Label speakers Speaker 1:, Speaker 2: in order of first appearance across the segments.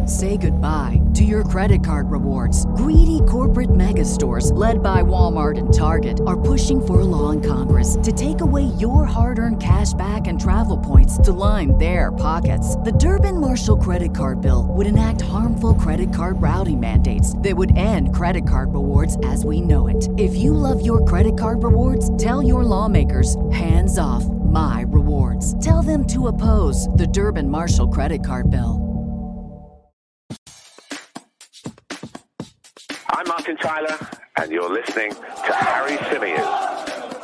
Speaker 1: Say goodbye to your credit card rewards. Greedy corporate mega stores, led by Walmart and Target, are pushing for a law in Congress to take away your hard-earned cash back and travel points to line their pockets. The Durbin-Marshall credit card bill would enact harmful credit card routing mandates that would end credit card rewards as we know it. If you love your credit card rewards, tell your lawmakers, hands off my rewards. Tell them to oppose the Durbin-Marshall credit card bill.
Speaker 2: I'm Martin Tyler, and you're listening to Harry Symeou.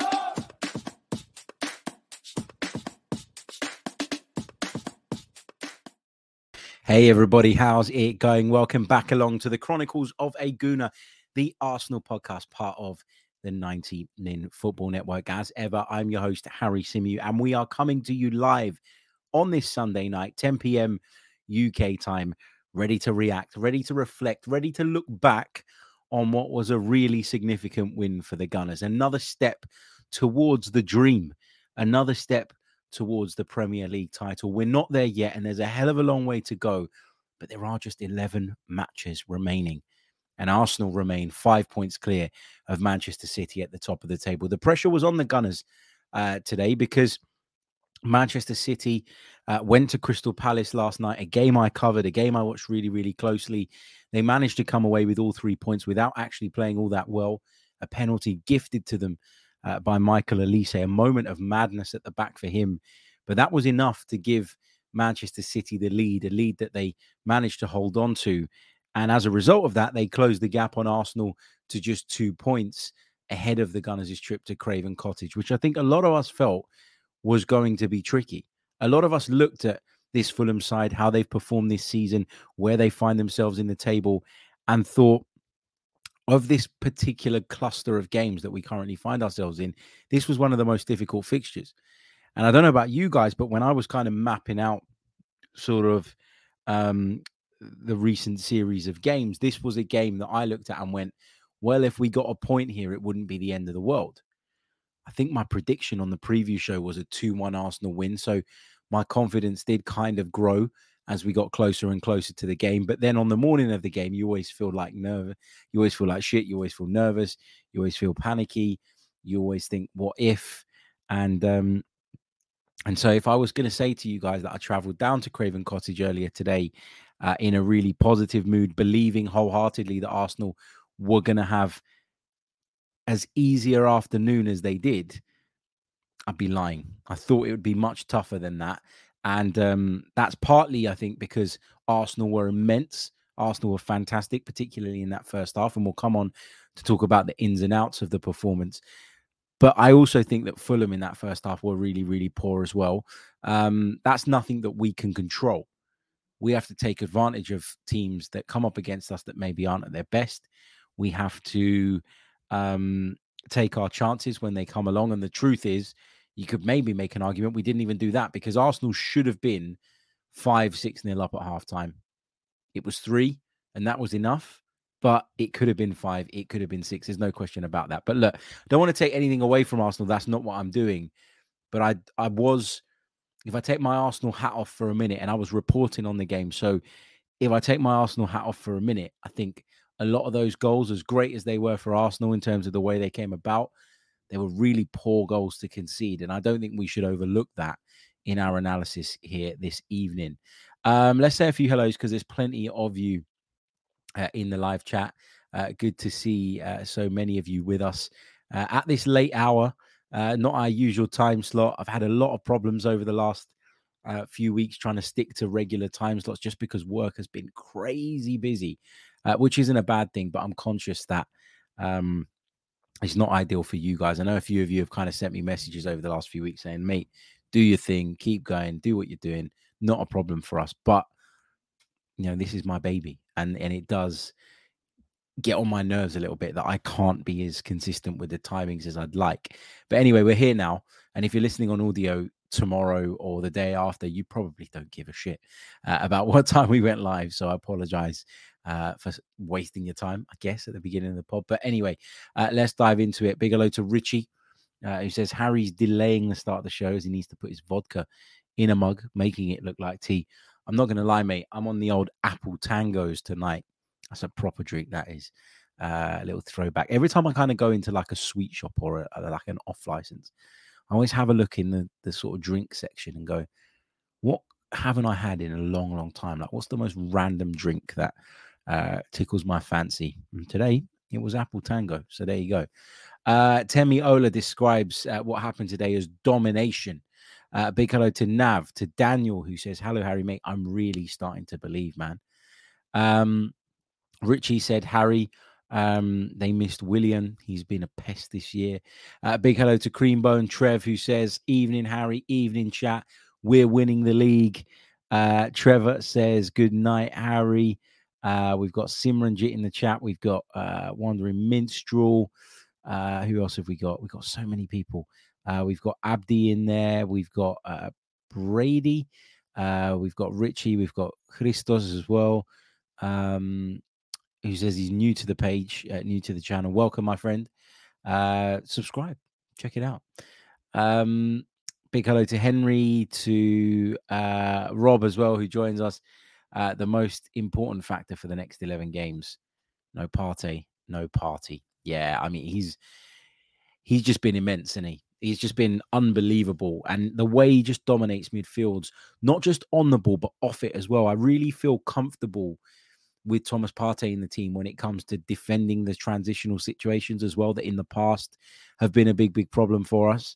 Speaker 3: Hey everybody, how's it going? Welcome back along to the Chronicles of a Gooner, the Arsenal podcast, part of the 90 Min Football Network. As ever, I'm your host, Harry Symeou, and we are coming to you live on this Sunday night, 10 p.m. UK time, ready to react, ready to reflect, ready to look back on what was a really significant win for the Gunners. Another step towards the dream, another step towards the Premier League title. We're not there yet, and there's a hell of a long way to go, but there are just 11 matches remaining, and Arsenal remain 5 points clear of Manchester City at the top of the table. The pressure was on the Gunners today because Manchester City went to Crystal Palace last night, a game I covered, a game I watched really, really closely. They managed to come away with all 3 points without actually playing all that well. A penalty gifted to them by Michael Olise, a moment of madness at the back for him. But that was enough to give Manchester City the lead, a lead that they managed to hold on to. And as a result of that, they closed the gap on Arsenal to just 2 points ahead of the Gunners' trip to Craven Cottage, which I think a lot of us felt was going to be tricky. A lot of us looked at this Fulham side, how they've performed this season, where they find themselves in the table, and thought of this particular cluster of games that we currently find ourselves in, this was one of the most difficult fixtures. And I don't know about you guys, but when I was kind of mapping out sort of the recent series of games, this was a game that I looked at and went, well, if we got a point here, it wouldn't be the end of the world. I think my prediction on the preview show was a 2-1 Arsenal win. So my confidence did kind of grow as we got closer and closer to the game. But then on the morning of the game, you always feel like nervous. You always feel like shit. You always feel nervous. You always feel panicky. You always think, what if? And so if I was going to say to you guys that I traveled down to Craven Cottage earlier today in a really positive mood, believing wholeheartedly that Arsenal were going to have as easier afternoon as they did, I'd be lying. I thought it would be much tougher than that. And that's partly, I think, because Arsenal were immense. Arsenal were fantastic, particularly in that first half. And we'll come on to talk about the ins and outs of the performance. But I also think that Fulham in that first half were really, really poor as well. That's nothing that we can control. We have to take advantage of teams that come up against us that maybe aren't at their best. We have to take our chances when they come along. And the truth is, you could maybe make an argument we didn't even do that, because Arsenal should have been 5-6-0 up at halftime. It was 3, and that was enough. But it could have been 5. It could have been 6. There's no question about that. But look, I don't want to take anything away from Arsenal. That's not what I'm doing. But I was, if I take my Arsenal hat off for a minute, and I was reporting on the game. So if I take my Arsenal hat off for a minute, I think a lot of those goals, as great as they were for Arsenal in terms of the way they came about, they were really poor goals to concede. And I don't think we should overlook that in our analysis here this evening. Let's say a few hellos, because there's plenty of you in the live chat. Good to see so many of you with us at this late hour. Not our usual time slot. I've had a lot of problems over the last few weeks trying to stick to regular time slots, just because work has been crazy busy, which isn't a bad thing, but I'm conscious that it's not ideal for you guys. I know a few of you have kind of sent me messages over the last few weeks saying, mate, do your thing, keep going, do what you're doing. Not a problem for us. But, you know, this is my baby. And it does get on my nerves a little bit that I can't be as consistent with the timings as I'd like. But anyway, we're here now. And if you're listening on audio tomorrow or the day after, you probably don't give a shit about what time we went live. So I apologize for wasting your time, I guess, at the beginning of the pod. But anyway, let's dive into it. Big hello to Richie, who says Harry's delaying the start of the show as he needs to put his vodka in a mug, making it look like tea. I'm not going to lie, mate. I'm on the old Apple Tangos tonight. That's a proper drink, that is. A little throwback. Every time I kind of go into like a sweet shop or like an off license, I always have a look in the sort of drink section and go, what haven't I had in a long, long time? Like, what's the most random drink that tickles my fancy? And today, it was Apple Tango. So there you go. Temi Ola describes what happened today as domination. Big hello to Nav, to Daniel, who says, hello, Harry, mate. I'm really starting to believe, man. Richie said, Harry, they missed William. He's been a pest this year. Big hello to Creambone Trev, who says, evening, Harry, evening, chat. We're winning the league. Trevor says, good night, Harry. We've got Simranjit in the chat. We've got Wandering Minstrel. Who else have we got? We've got so many people. We've got Abdi in there. We've got Brady. We've got Richie. We've got Christos as well. Who says he's new to the page, new to the channel. Welcome, my friend. Subscribe. Check it out. Big hello to Henry, to Rob as well, who joins us. The most important factor for the next 11 games. No Partey, no party. Yeah, I mean, he's just been immense, isn't he? He's just been unbelievable. And the way he just dominates midfields, not just on the ball, but off it as well. I really feel comfortable with Thomas Partey in the team when it comes to defending the transitional situations as well, that in the past have been a big problem for us.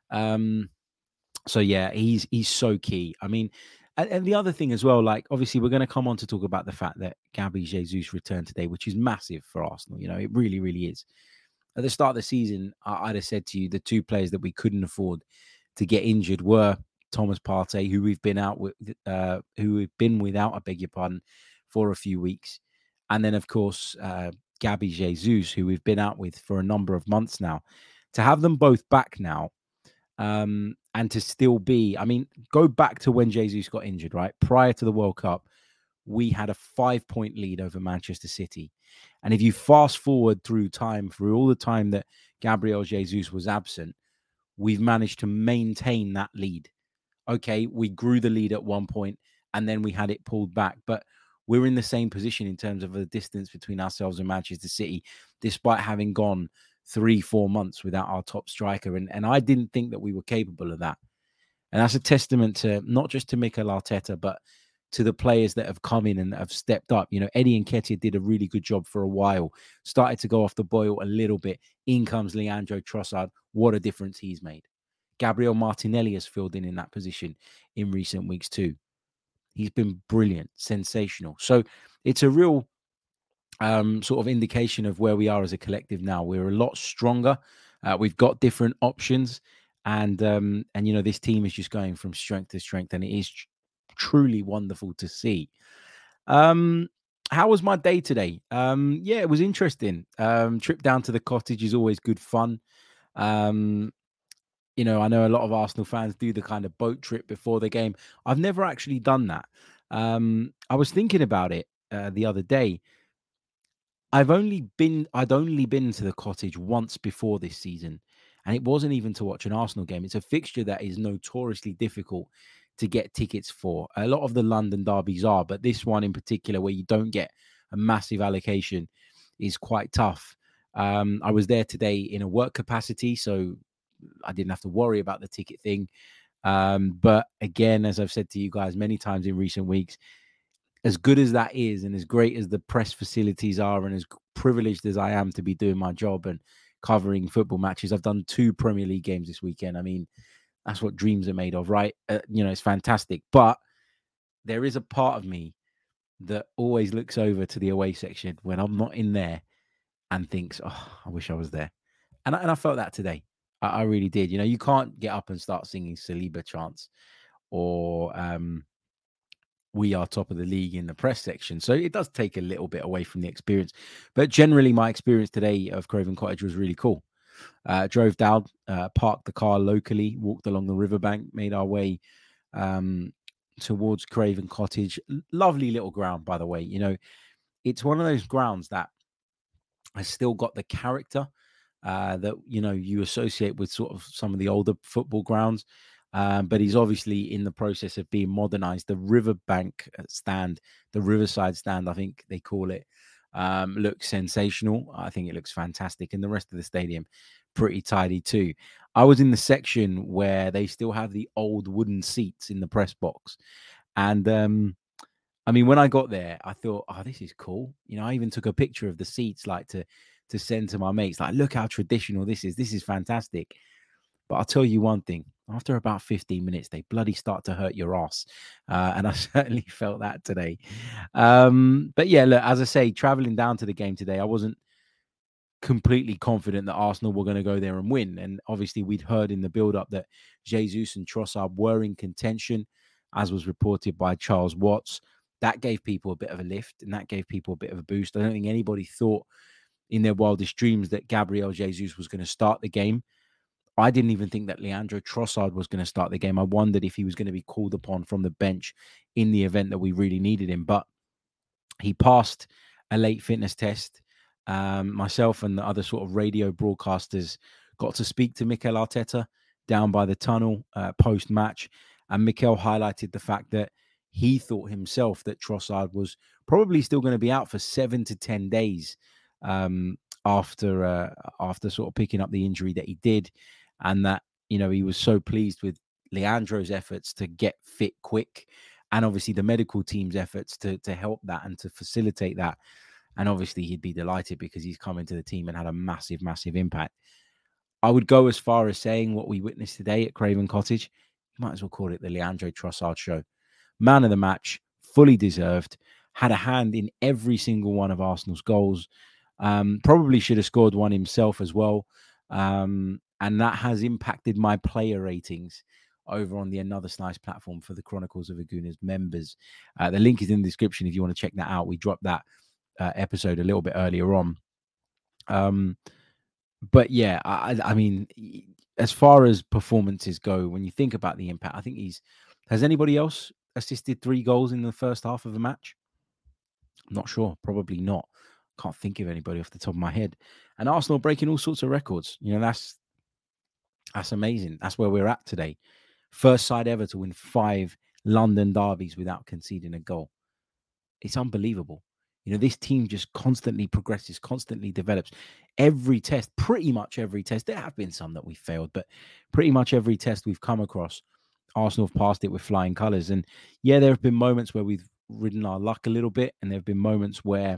Speaker 3: So yeah, he's so key. I mean, and the other thing as well, like obviously we're going to come on to talk about the fact that Gabby Jesus returned today, which is massive for Arsenal. You know, it really, really is. At the start of the season, I'd have said to you, the two players that we couldn't afford to get injured were Thomas Partey, who we've been without, I beg your pardon, for a few weeks. And then, of course, Gabby Jesus, who we've been out with for a number of months now. To have them both back now, and to still be, I mean, go back to when Jesus got injured, right? Prior to the World Cup, we had a 5-point lead over Manchester City. And if you fast forward through all the time that Gabriel Jesus was absent, we've managed to maintain that lead. Okay, we grew the lead at one point and then we had it pulled back. But we're in the same position in terms of the distance between ourselves and Manchester City, despite having gone 3-4 months without our top striker. And I didn't think that we were capable of that. And that's a testament to not just to Mikel Arteta, but to the players that have come in and have stepped up. You know, Eddie Nketiah did a really good job for a while, started to go off the boil a little bit. In comes Leandro Trossard. What a difference he's made. Gabriel Martinelli has filled in that position in recent weeks too. He's been brilliant, sensational. So it's a real sort of indication of where we are as a collective now. We're a lot stronger. We've got different options. And you know, this team is just going from strength to strength, and it is truly wonderful to see. How was my day today? Yeah, it was interesting. Trip down to the cottage is always good fun. You know, I know a lot of Arsenal fans do the kind of boat trip before the game. I've never actually done that. I was thinking about it the other day. I'd only been to the cottage once before this season, and it wasn't even to watch an Arsenal game. It's a fixture that is notoriously difficult to get tickets for. A lot of the London derbies are, but this one in particular, where you don't get a massive allocation, is quite tough. I was there today in a work capacity, so I didn't have to worry about the ticket thing. But again, as I've said to you guys many times in recent weeks, as good as that is, and as great as the press facilities are, and as privileged as I am to be doing my job and covering football matches, I've done 2 Premier League games this weekend. I mean, that's what dreams are made of, right? You know, it's fantastic. But there is a part of me that always looks over to the away section when I'm not in there and thinks, oh, I wish I was there. And I felt that today. I really did. You know, you can't get up and start singing Saliba chants or we are top of the league in the press section. So it does take a little bit away from the experience. But generally, my experience today of Craven Cottage was really cool. Drove down, parked the car locally, walked along the riverbank, made our way towards Craven Cottage. Lovely little ground, by the way. You know, it's one of those grounds that has still got the character that, you know, you associate with sort of some of the older football grounds. But he's obviously in the process of being modernized. The Riverbank stand, the Riverside stand, I think they call it, looks sensational. I think it looks fantastic. And the rest of the stadium, pretty tidy too. I was in the section where they still have the old wooden seats in the press box. And I mean, when I got there, I thought, oh, this is cool. You know, I even took a picture of the seats, like to send to my mates. Like, look how traditional this is. This is fantastic. But I'll tell you one thing. After about 15 minutes, they bloody start to hurt your ass. And I certainly felt that today. But yeah, look, as I say, traveling down to the game today, I wasn't completely confident that Arsenal were going to go there and win. And obviously, we'd heard in the build-up that Jesus and Trossard were in contention, as was reported by Charles Watts. That gave people a bit of a lift, and that gave people a bit of a boost. I don't think anybody thought in their wildest dreams that Gabriel Jesus was going to start the game. I didn't even think that Leandro Trossard was going to start the game. I wondered if he was going to be called upon from the bench in the event that we really needed him. But he passed a late fitness test. Myself and the other sort of radio broadcasters got to speak to Mikel Arteta down by the tunnel post-match. And Mikel highlighted the fact that he thought himself that Trossard was probably still going to be out for 7 to 10 days after sort of picking up the injury that he did. And that, you know, he was so pleased with Leandro's efforts to get fit quick, and obviously the medical team's efforts to help that and to facilitate that. And obviously he'd be delighted because he's come into the team and had a massive, massive impact. I would go as far as saying what we witnessed today at Craven Cottage, you might as well call it the Leandro Trossard show. Man of the match, fully deserved, had a hand in every single one of Arsenal's goals. Probably should have scored one himself as well. And that has impacted my player ratings over on the Another Slice platform for the Chronicles of a Gooner's members. The link is in the description if you want to check that out. We dropped that episode a little bit earlier on. But yeah, I mean, as far as performances go, when you think about the impact, I think has anybody else assisted 3 goals in the first half of a match? I'm not sure. Probably not. Can't think of anybody off the top of my head. And Arsenal breaking all sorts of records. You know, that's amazing. That's where we're at today. First side ever to win 5 London derbies without conceding a goal. It's unbelievable. You know, this team just constantly progresses, constantly develops. Every test, pretty much every test, there have been some that we failed, but pretty much every test we've come across, Arsenal have passed it with flying colours. And yeah, there have been moments where we've ridden our luck a little bit, and there have been moments where,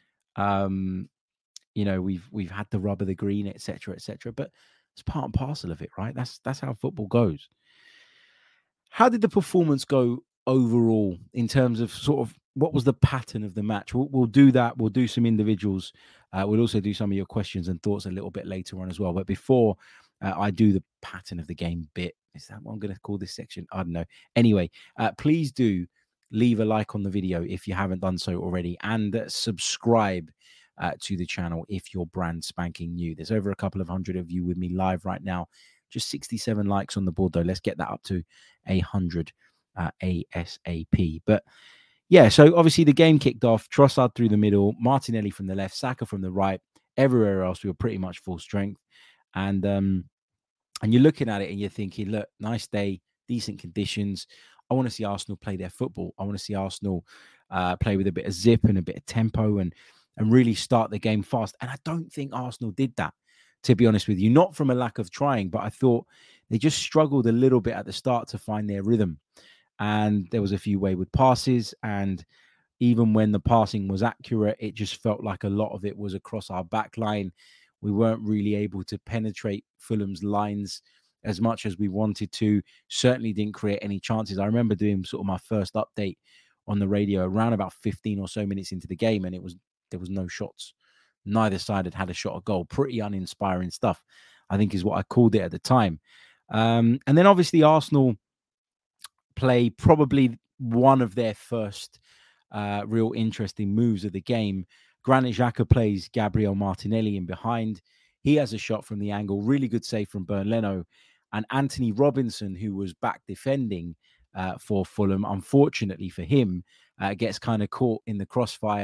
Speaker 3: you know, we've had the rub of the green, etc., etc. But it's part and parcel of it, right? That's how football goes. How did the performance go overall in terms of sort of what was the pattern of the match? We'll do that. We'll do some individuals. We'll also do some of your questions and thoughts a little bit later on as well. But before I do the pattern of the game bit, is that what I'm going to call this section? I don't know. Anyway, please do leave a like on the video if you haven't done so already, and subscribe to the channel if you're brand spanking new. There's over a couple of hundred of you with me live right now. Just 67 likes on the board, though. Let's get that up to 100 ASAP. But yeah, so obviously the game kicked off. Trossard through the middle, Martinelli from the left, Saka from the right. Everywhere else, we were pretty much full strength. And you're looking at it and you're thinking, look, nice day, decent conditions. I want to see Arsenal play their football. I want to see Arsenal play with a bit of zip and a bit of tempo and really start the game fast. And I don't think Arsenal did that, to be honest with you. Not from a lack of trying, but I thought they just struggled a little bit at the start to find their rhythm. And there was a few wayward passes. And even when the passing was accurate, it just felt like a lot of it was across our back line. We weren't really able to penetrate Fulham's lines as much as we wanted to. Certainly didn't create any chances. I remember doing sort of my first update on the radio around about 15 or so minutes into the game, and there was no shots. Neither side had a shot at goal. Pretty uninspiring stuff, I think is what I called it at the time. And then obviously Arsenal play probably one of their first real interesting moves of the game. Granit Xhaka plays Gabriel Martinelli in behind. He has a shot from the angle. Really good save from Bernd Leno. And Anthony Robinson, who was back defending for Fulham, unfortunately for him, gets kind of caught in the crossfire,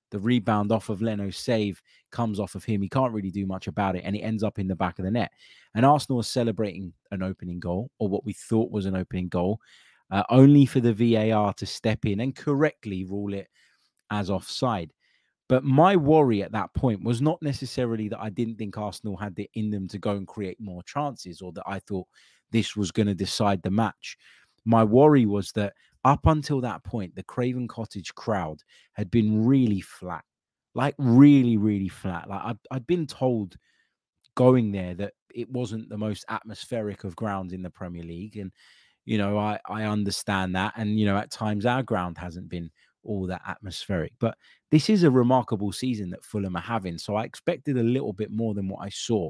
Speaker 3: The rebound off of Leno's save comes off of him. He can't really do much about it, and it ends up in the back of the net. And Arsenal was celebrating an opening goal, or what we thought was an opening goal, only for the VAR to step in and correctly rule it as offside. But my worry at that point was not necessarily that I didn't think Arsenal had it in them to go and create more chances, or that I thought this was going to decide the match. My worry was that up until that point, the Craven Cottage crowd had been really flat, like really, really flat. Like I'd been told going there that it wasn't the most atmospheric of grounds in the Premier League. And, I understand that. And, at times our ground hasn't been all that atmospheric. But this is a remarkable season that Fulham are having. So I expected a little bit more than what I saw.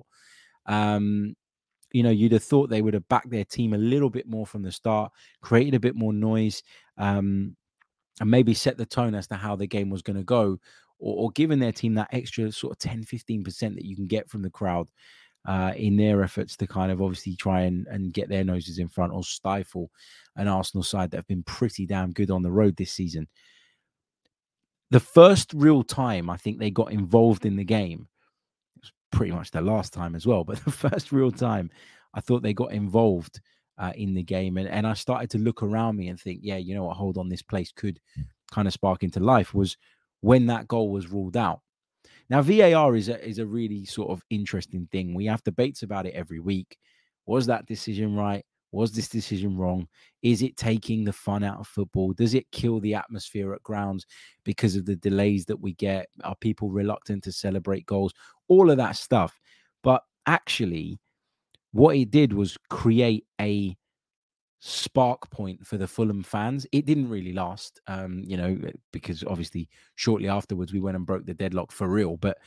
Speaker 3: You'd have thought they would have backed their team a little bit more from the start, created a bit more noise, and maybe set the tone as to how the game was going to go, or given their team that extra sort of 10, 15% that you can get from the crowd in their efforts to kind of obviously try and get their noses in front or stifle an Arsenal side that have been pretty damn good on the road this season. The first real time I think they got involved in the game, pretty much the last time as well, but the first real time I thought they got involved in the game, and I started to look around me and think, yeah, you know what, hold on, this place could kind of spark into life, was when that goal was ruled out. Now, VAR is a really sort of interesting thing. We have debates about it every week. Was that decision right? Was this decision wrong? Is it taking the fun out of football? Does it kill the atmosphere at grounds because of the delays that we get? Are people reluctant to celebrate goals? All of that stuff. But actually, what it did was create a spark point for the Fulham fans. It didn't really last, because obviously shortly afterwards we went and broke the deadlock for real. But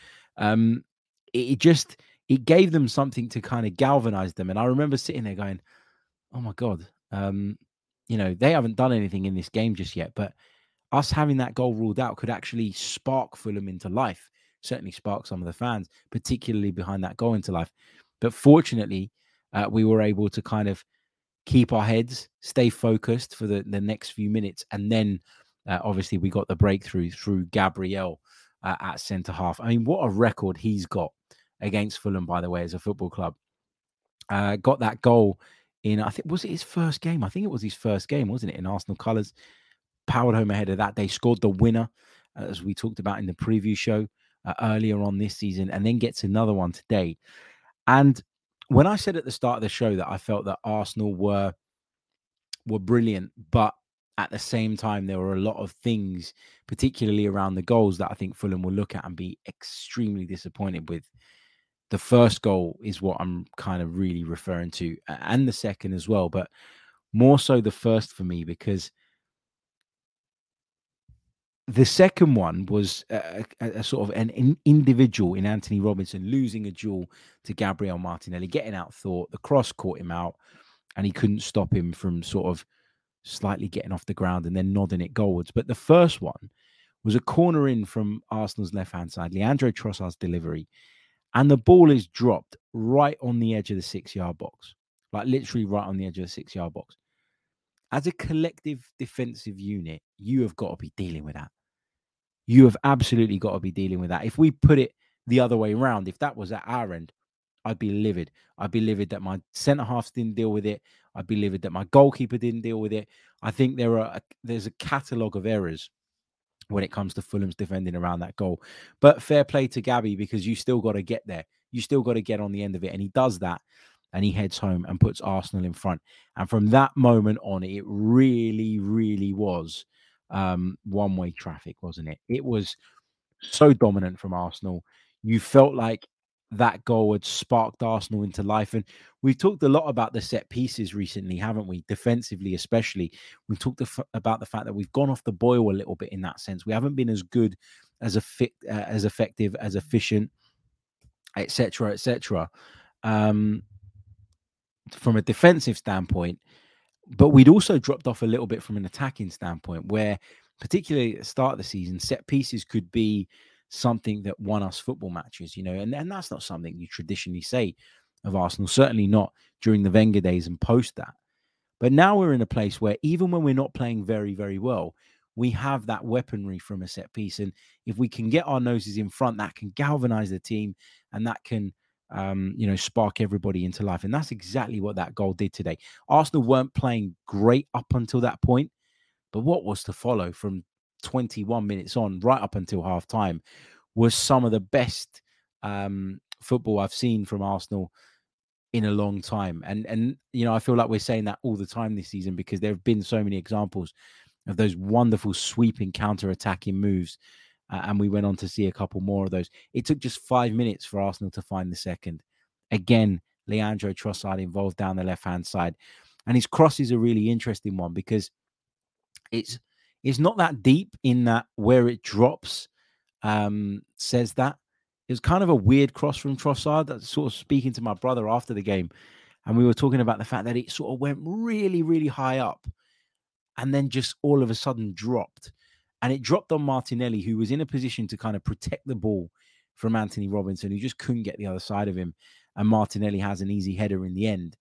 Speaker 3: it gave them something to kind of galvanize them. And I remember sitting there going, oh my God, they haven't done anything in this game just yet, but us having that goal ruled out could actually spark Fulham into life, certainly spark some of the fans, particularly behind that goal, into life. But fortunately, we were able to kind of keep our heads, stay focused for the next few minutes. And then obviously we got the breakthrough through Gabriel at centre-half. I mean, what a record he's got against Fulham, by the way, as a football club. Got that goal in, I think, was it his first game? I think it was his first game, wasn't it, in Arsenal colours? Powered home ahead of that. They scored the winner, as we talked about in the preview show earlier on this season, and then gets another one today. And when I said at the start of the show that I felt that Arsenal were brilliant, but at the same time, there were a lot of things, particularly around the goals, that I think Fulham will look at and be extremely disappointed with. The first goal is what I'm kind of really referring to, and the second as well, but more so the first for me, because the second one was a sort of an individual in Anthony Robinson losing a duel to Gabriel Martinelli, getting out thought. The cross caught him out, and he couldn't stop him from sort of slightly getting off the ground and then nodding it goalwards. But the first one was a corner in from Arsenal's left-hand side, Leandro Trossard's delivery, and the ball is dropped right on the edge of the 6-yard box, like literally right on the edge of the 6-yard box. As a collective defensive unit, you have got to be dealing with that. You have absolutely got to be dealing with that. If we put it the other way around, if that was at our end, I'd be livid. I'd be livid that my centre-halves didn't deal with it. I'd be livid that my goalkeeper didn't deal with it. I think there's a catalogue of errors when it comes to Fulham's defending around that goal. But fair play to Gabby, because you still got to get there. You still got to get on the end of it. And he does that, and he heads home and puts Arsenal in front. And from that moment on, it really, really was one-way traffic, wasn't it? It was so dominant from Arsenal. You felt like that goal had sparked Arsenal into life. And we've talked a lot about the set pieces recently, haven't we? Defensively, especially. We've talked about the fact that we've gone off the boil a little bit in that sense. We haven't been as good, as effective, as efficient, etc., etc. From a defensive standpoint. But we'd also dropped off a little bit from an attacking standpoint, where particularly at the start of the season, set pieces could be something that won us football matches, and that's not something you traditionally say of Arsenal, certainly not during the Wenger days and post that. But now we're in a place where even when we're not playing very, very well, we have that weaponry from a set piece. And if we can get our noses in front, that can galvanize the team and that can, spark everybody into life. And that's exactly what that goal did today. Arsenal weren't playing great up until that point, but what was to follow from 21 minutes on right up until half time was some of the best football I've seen from Arsenal in a long time. And I feel like we're saying that all the time this season because there have been so many examples of those wonderful sweeping counter-attacking moves. And we went on to see a couple more of those. It took just 5 minutes for Arsenal to find the second. Again, Leandro Trossard involved down the left-hand side. And his cross is a really interesting one because it's not that deep in that where it drops says that. It was kind of a weird cross from Trossard. That's sort of speaking to my brother after the game. And we were talking about the fact that it sort of went really, really high up and then just all of a sudden dropped. And it dropped on Martinelli, who was in a position to kind of protect the ball from Anthony Robinson, who just couldn't get the other side of him. And Martinelli has an easy header in the end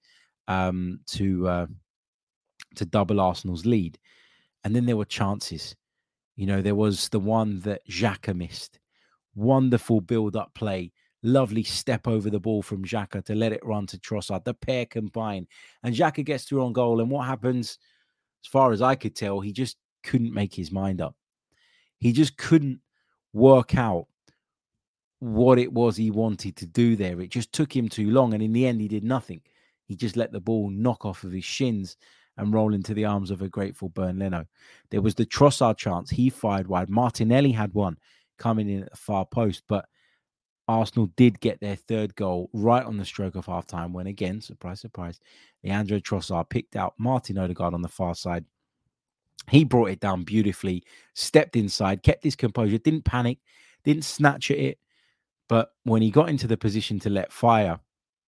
Speaker 3: to double Arsenal's lead. And then there were chances. There was the one that Xhaka missed. Wonderful build-up play. Lovely step over the ball from Xhaka to let it run to Trossard. The pair combine. And Xhaka gets through on goal. And what happens, as far as I could tell, he just couldn't make his mind up. He just couldn't work out what it was he wanted to do there. It just took him too long. And in the end, he did nothing. He just let the ball knock off of his shins and roll into the arms of a grateful Bernd Leno. There was the Trossard chance. He fired wide. Martinelli had one coming in at the far post, but Arsenal did get their third goal right on the stroke of halftime when, again, surprise, surprise, Leandro Trossard picked out Martin Odegaard on the far side. He brought it down beautifully, stepped inside, kept his composure, didn't panic, didn't snatch at it. But when he got into the position to let fire,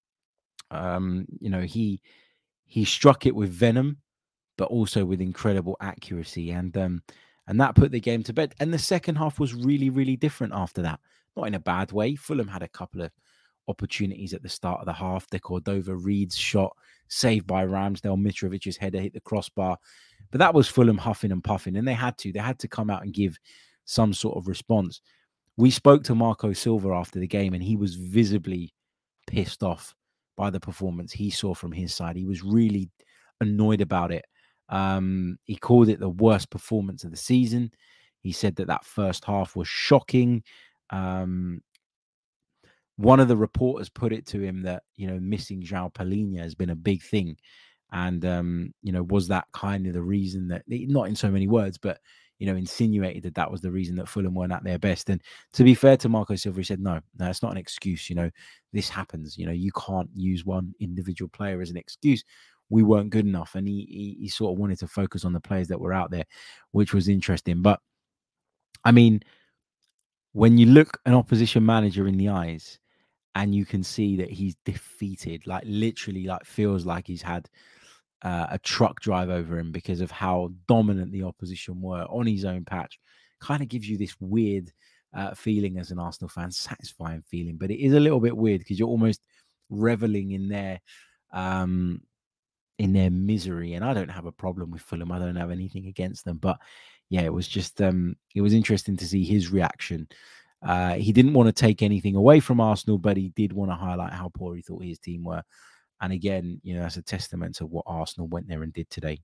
Speaker 3: he struck it with venom, but also with incredible accuracy. And that put the game to bed. And the second half was really, really different after that. Not in a bad way. Fulham had a couple of opportunities at the start of the half. The Cordova-Reed's shot, saved by Ramsdale. Mitrovic's header hit the crossbar. But that was Fulham huffing and puffing. And they had to come out and give some sort of response. We spoke to Marco Silva after the game, and he was visibly pissed off by the performance he saw from his side. He was really annoyed about it. He called it the worst performance of the season. He said that first half was shocking. One of the reporters put it to him that, missing João Palhinha has been a big thing. And, was that kind of the reason that, not in so many words, but, insinuated that was the reason that Fulham weren't at their best. And to be fair to Marco Silva, he said, no, it's not an excuse. This happens. You can't use one individual player as an excuse. We weren't good enough. And he sort of wanted to focus on the players that were out there, which was interesting. But I mean, when you look an opposition manager in the eyes and you can see that he's defeated, like literally like feels like he's had a truck drive over him because of how dominant the opposition were on his own patch, kind of gives you this weird feeling as an Arsenal fan, satisfying feeling. But it is a little bit weird because you're almost reveling in their misery. And I don't have a problem with Fulham. I don't have anything against them. But yeah, it was just it was interesting to see his reaction. He didn't want to take anything away from Arsenal, but he did want to highlight how poor he thought his team were. And again, that's a testament to what Arsenal went there and did today.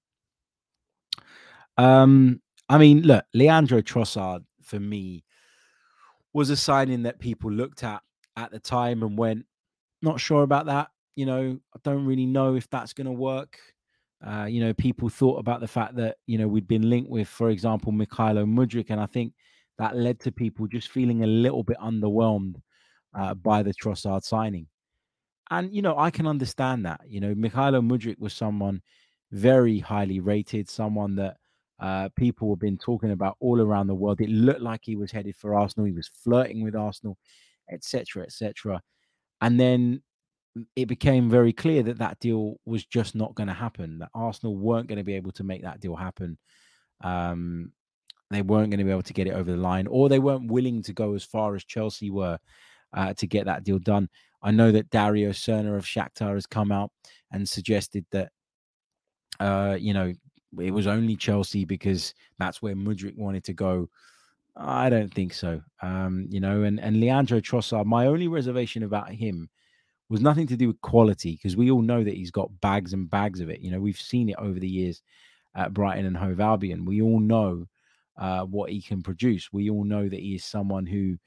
Speaker 3: I mean, look, Leandro Trossard, for me, was a signing that people looked at the time and went, not sure about that. I don't really know if that's going to work. People thought about the fact that, we'd been linked with, for example, Mykhailo Mudryk. And I think that led to people just feeling a little bit underwhelmed by the Trossard signing. And, I can understand that. Mykhailo Mudryk was someone very highly rated, someone that people have been talking about all around the world. It looked like he was headed for Arsenal. He was flirting with Arsenal, etc., etc. And then it became very clear that deal was just not going to happen, that Arsenal weren't going to be able to make that deal happen. They weren't going to be able to get it over the line, or they weren't willing to go as far as Chelsea were to get that deal done. I know that Dario Serna of Shakhtar has come out and suggested that, it was only Chelsea because that's where Mudryk wanted to go. I don't think so. And Leandro Trossard, my only reservation about him was nothing to do with quality, because we all know that he's got bags and bags of it. We've seen it over the years at Brighton and Hove Albion. We all know what he can produce. We all know that he is someone who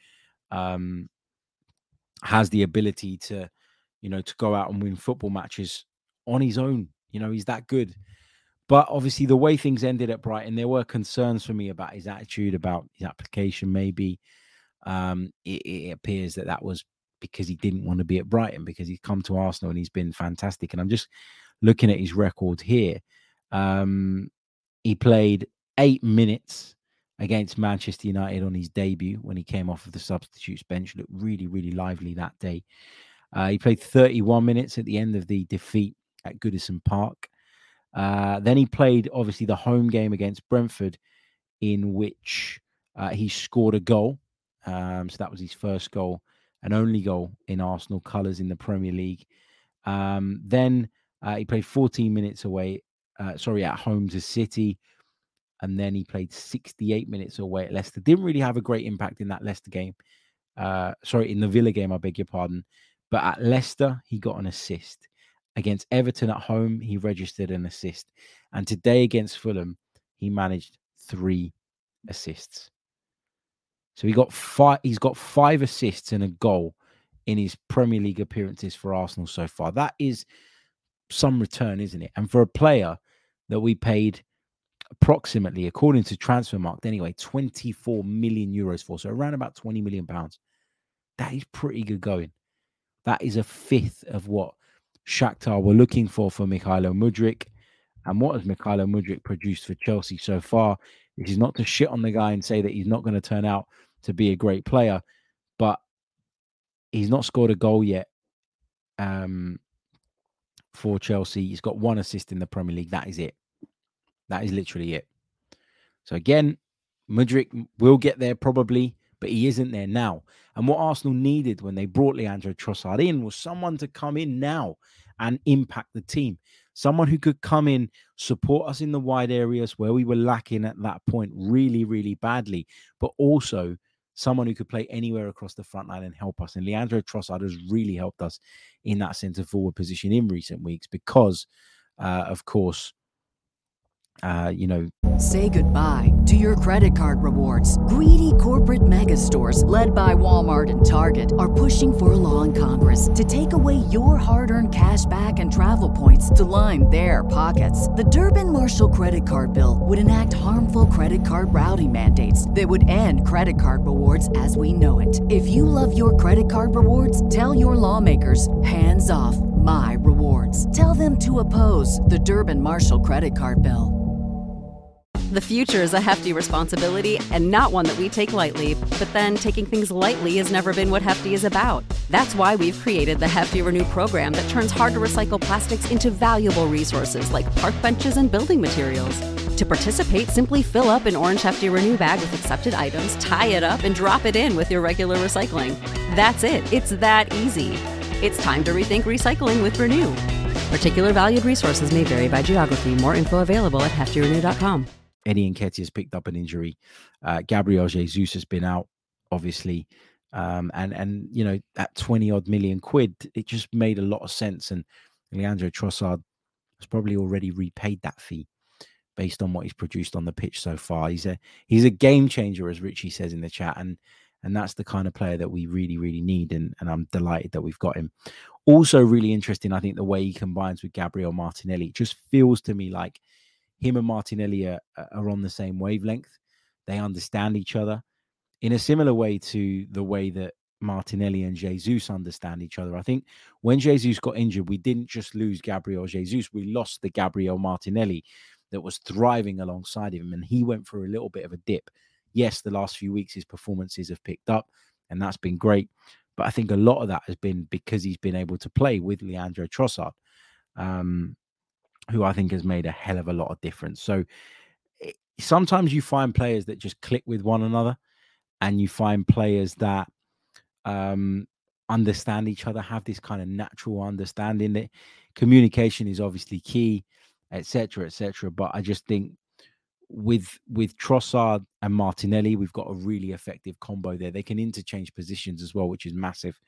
Speaker 3: has the ability to go out and win football matches on his own. He's that good. But obviously, the way things ended at Brighton, there were concerns for me about his attitude, about his application. Maybe it appears that was because he didn't want to be at Brighton, because he's come to Arsenal and he's been fantastic. And I'm just looking at his record here. He played 8 minutes against Manchester United on his debut when he came off of the substitutes bench. Looked really, really lively that day. He played 31 minutes at the end of the defeat at Goodison Park. Then he played, obviously, the home game against Brentford, in which he scored a goal. So that was his first goal and only goal in Arsenal colours in the Premier League. Then he played 14 minutes at home to City. And then he played 68 minutes away at Leicester. Didn't really have a great impact in that Leicester game. In the Villa game, I beg your pardon. But at Leicester, he got an assist. Against Everton at home, he registered an assist. And today against Fulham, he managed 3 assists. So he's got 5 assists and a goal in his Premier League appearances for Arsenal so far. That is some return, isn't it? And for a player that we paid approximately, according to Transfermarkt anyway, 24 million euros for, so around about 20 million pounds. That is pretty good going. That is a fifth of what Shakhtar were looking for Mykhailo Mudryk. And what has Mykhailo Mudryk produced for Chelsea so far? This is not to shit on the guy and say that he's not going to turn out to be a great player, but he's not scored a goal yet for Chelsea. He's got 1 assist in the Premier League. That is it. That is literally it. So again, Mudryk will get there probably, but he isn't there now. And what Arsenal needed when they brought Leandro Trossard in was someone to come in now and impact the team. Someone who could come in, support us in the wide areas where we were lacking at that point really, really badly, but also someone who could play anywhere across the front line and help us. And Leandro Trossard has really helped us in that centre forward position in recent weeks because, of course,
Speaker 1: Say goodbye to your credit card rewards. Greedy corporate mega stores, led by Walmart and Target, are pushing for a law in Congress to take away your hard-earned cash back and travel points to line their pockets. The Durbin-Marshall credit card bill would enact harmful credit card routing mandates that would end credit card rewards as we know it. If you love your credit card rewards, tell your lawmakers, hands off my rewards. Tell them to oppose the Durbin-Marshall credit card bill.
Speaker 4: The future is a hefty responsibility and not one that we take lightly. But then taking things lightly has never been what Hefty is about. That's why we've created the Hefty Renew program that turns hard-to-recycle plastics into valuable resources like park benches and building materials. To participate, simply fill up an orange Hefty Renew bag with accepted items, tie it up, and drop it in with your regular recycling. That's it. It's that easy. It's time to rethink recycling with Renew. Particular valued resources may vary by geography. More info available at heftyrenew.com.
Speaker 3: Eddie Nketiah has picked up an injury. Gabriel Jesus has been out, obviously. And that 20 odd million quid, it just made a lot of sense. And Leandro Trossard has probably already repaid that fee based on what he's produced on the pitch so far. He's a game changer, as Richie says in the chat. And that's the kind of player that we really, really need. And I'm delighted that we've got him. Also really interesting, I think, the way he combines with Gabriel Martinelli. It just feels to me like him and Martinelli are on the same wavelength. They understand each other in a similar way to the way that Martinelli and Jesus understand each other. I think when Jesus got injured, we didn't just lose Gabriel Jesus. We lost the Gabriel Martinelli that was thriving alongside him. And he went for a little bit of a dip. Yes, the last few weeks, his performances have picked up and that's been great. But I think a lot of that has been because he's been able to play with Leandro Trossard, who I think has made a hell of a lot of difference. So sometimes you find players that just click with one another, and you find players that understand each other, have this kind of natural understanding. That communication is obviously key. etc., etc. But I just think with Trossard and Martinelli, we've got a really effective combo there. They can interchange positions as well, which is massive.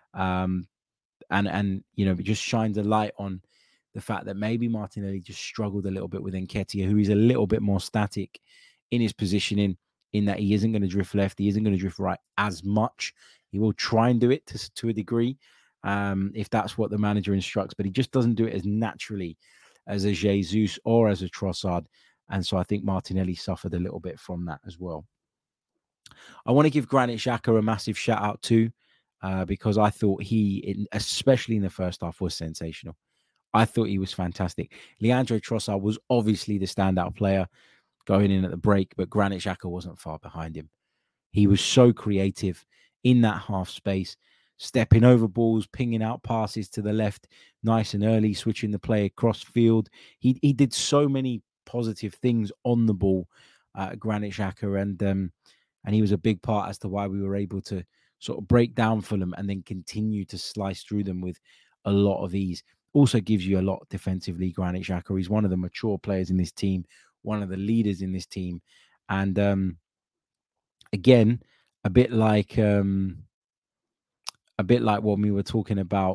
Speaker 3: And it just shines a light on the fact that maybe Martinelli just struggled a little bit with Nketiah, who is a little bit more static in his positioning, in that he isn't going to drift left, he isn't going to drift right as much. He will try and do it to a degree, if that's what the manager instructs, but he just doesn't do it as naturally as a Jesus or as a Trossard. And so I think Martinelli suffered a little bit from that as well. I want to give Granit Xhaka a massive shout out too, because I thought he, especially in the first half, was sensational. I thought he was fantastic. Leandro Trossard was obviously the standout player going in at the break, but Granit Xhaka wasn't far behind him. He was so creative in that half space, stepping over balls, pinging out passes to the left, nice and early, switching the play across field. He did so many positive things on the ball, Granit Xhaka, and he was a big part as to why we were able to sort of break down Fulham and then continue to slice through them with a lot of ease. Also gives you a lot defensively, Granit Xhaka. He's one of the mature players in this team, one of the leaders in this team. And again, a bit like when we were talking about,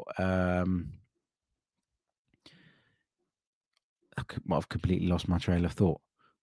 Speaker 3: I've completely lost my trail of thought.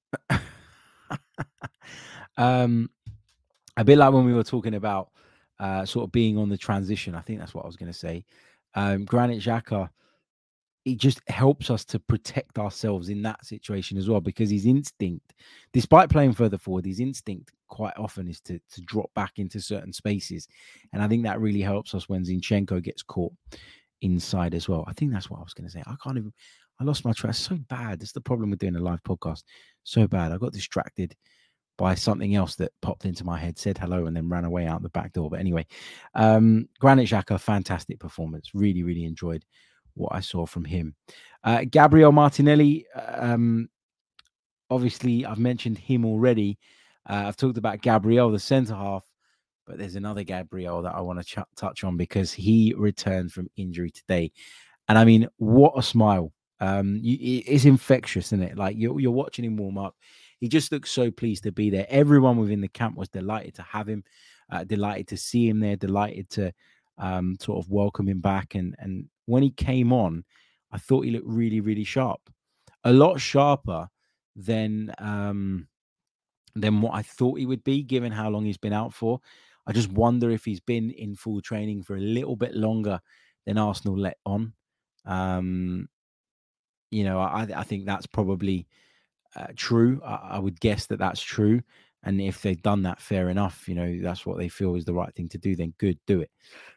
Speaker 3: A bit like when we were talking about sort of being on the transition. I think that's what I was going to say. Granit Xhaka, it just helps us to protect ourselves in that situation as well, because his instinct, despite playing further forward, his instinct quite often is to drop back into certain spaces. And I think that really helps us when Zinchenko gets caught inside as well. I think that's what I was going to say. I lost my track. It's so bad. That's the problem with doing a live podcast. So bad. I got distracted by something else that popped into my head, said hello, and then ran away out the back door. But anyway, Granit Xhaka, fantastic performance. Really, really enjoyed what I saw from him. Gabriel Martinelli, obviously I've mentioned him already. I've talked about Gabriel, the centre half, but there's another Gabriel that I want to touch on because he returned from injury today. And I mean, what a smile. It's infectious, isn't it? Like you're watching him warm up. He just looks so pleased to be there. Everyone within the camp was delighted to have him, delighted to see him there, delighted to sort of welcome him back. And when he came on, I thought he looked really, really sharp. A lot sharper than what I thought he would be, given how long he's been out for. I just wonder if he's been in full training for a little bit longer than Arsenal let on. I think that's probably true. I would guess that that's true. And if they've done that, fair enough. That's what they feel is the right thing to do. Then good, do it.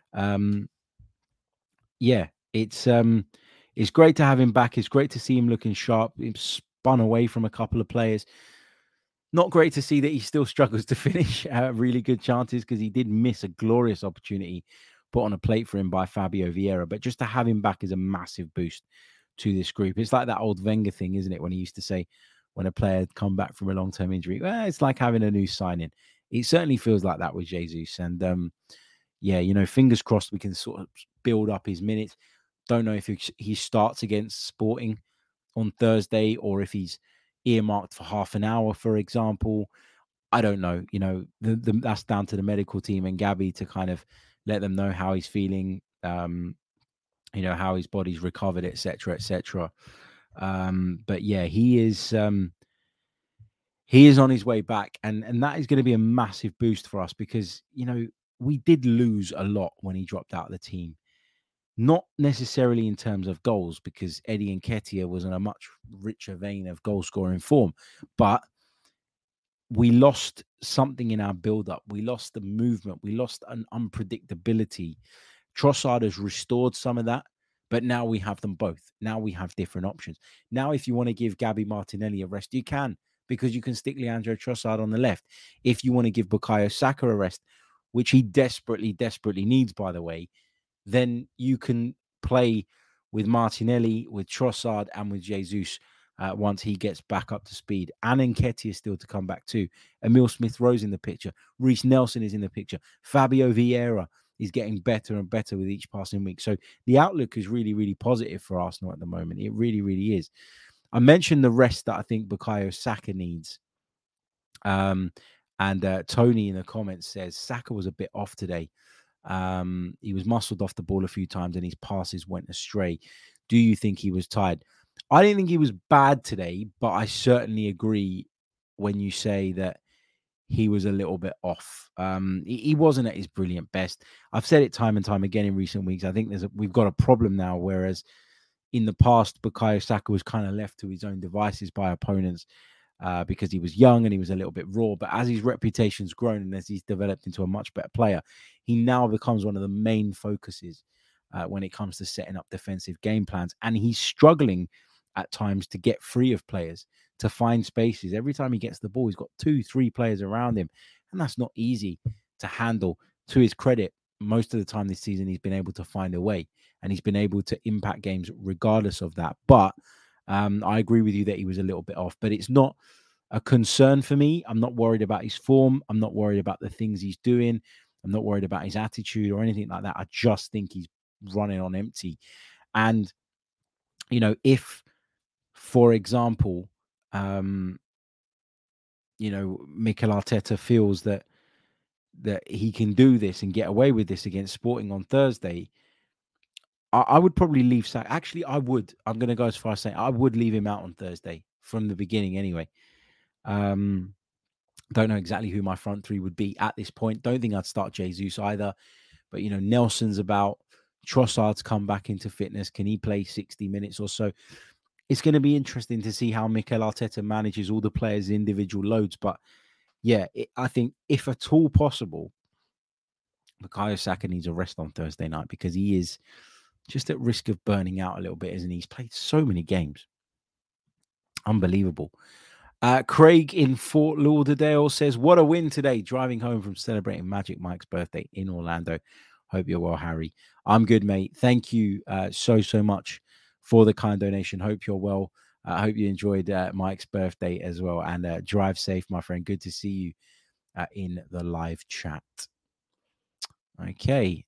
Speaker 3: It's great to have him back. It's great to see him looking sharp. He spun away from a couple of players. Not great to see that he still struggles to finish really good chances, because he did miss a glorious opportunity put on a plate for him by Fabio Vieira. But just to have him back is a massive boost to this group. It's like that old Wenger thing, isn't it? When he used to say, when a player had come back from a long-term injury, well, it's like having a new signing. It certainly feels like that with Jesus. And fingers crossed we can sort of build up his minutes. Don't know if he starts against Sporting on Thursday or if he's earmarked for half an hour, for example. I don't know. That's down to the medical team and Gabby to kind of let them know how he's feeling, how his body's recovered, etc., etc. But yeah, he is on his way back, and that is going to be a massive boost for us because we did lose a lot when he dropped out of the team. Not necessarily in terms of goals, because Eddie Nketiah was in a much richer vein of goal scoring form, but we lost something in our build-up. We lost the movement. We lost an unpredictability. Trossard has restored some of that, but now we have them both. Now we have different options. Now, if you want to give Gabby Martinelli a rest, you can, because you can stick Leandro Trossard on the left. If you want to give Bukayo Saka a rest, which he desperately, desperately needs, by the way, then you can play with Martinelli, with Trossard, and with Jesus once he gets back up to speed. And Nketiah is still to come back too. Emile Smith-Rowe's in the picture. Reiss Nelson is in the picture. Fabio Vieira is getting better and better with each passing week. So the outlook is really, really positive for Arsenal at the moment. It really, really is. I mentioned the rest that I think Bukayo Saka needs. And Tony in the comments says Saka was a bit off today. He was muscled off the ball a few times and his passes went astray. Do you think he was tired? I didn't think he was bad today, but I certainly agree when you say that he was a little bit off. He wasn't at his brilliant best. I've said it time and time again in recent weeks. I think we've got a problem now, whereas in the past, Bukayo Saka was kind of left to his own devices by opponents because he was young and he was a little bit raw. But as his reputation's grown and as he's developed into a much better player, he now becomes one of the main focuses when it comes to setting up defensive game plans. And he's struggling at times to get free of players, to find spaces. Every time he gets the ball, he's got 2-3 players around him. And that's not easy to handle. To his credit, most of the time this season, he's been able to find a way and he's been able to impact games regardless of that. But I agree with you that he was a little bit off, but it's not a concern for me. I'm not worried about his form. I'm not worried about the things he's doing. I'm not worried about his attitude or anything like that. I just think he's running on empty. And, you know, if, for example, you know, Mikel Arteta feels that he can do this and get away with this against Sporting on Thursday, I would probably leave Saka. Actually, I would. I'm going to go as far as saying I would leave him out on Thursday from the beginning anyway. Don't know exactly who my front three would be at this point. Don't think I'd start Jesus either. But, you know, Nelson's about. Trossard's come back into fitness. Can he play 60 minutes or so? It's going to be interesting to see how Mikel Arteta manages all the players' individual loads. But, yeah, I think if at all possible, Bukayo Saka needs a rest on Thursday night because he is just at risk of burning out a little bit, isn't he? He's played so many games. Unbelievable. Craig in Fort Lauderdale says, what a win today, driving home from celebrating Magic Mike's birthday in Orlando. Hope you're well, Harry. I'm good, mate. Thank you so much for the kind donation. Hope you're well. I hope you enjoyed Mike's birthday as well. And drive safe, my friend. Good to see you in the live chat. Okay.